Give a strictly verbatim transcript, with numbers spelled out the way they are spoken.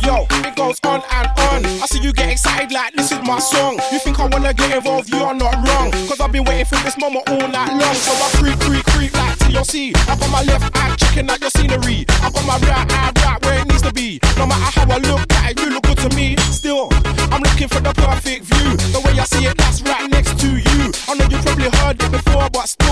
Yo, it goes on and on. I see you get excited like this is my song. You think I wanna get involved, you are not wrong. Cause I've been waiting for this moment all night long. So I creep, creep, creep like T L C. Up on my left eye, checking out your scenery. Up on my right eye, right where it needs to be. No matter how I look at it, you look good to me. Still, I'm looking for the perfect view. The way I see it, that's right next to you. I know you probably heard it before, but still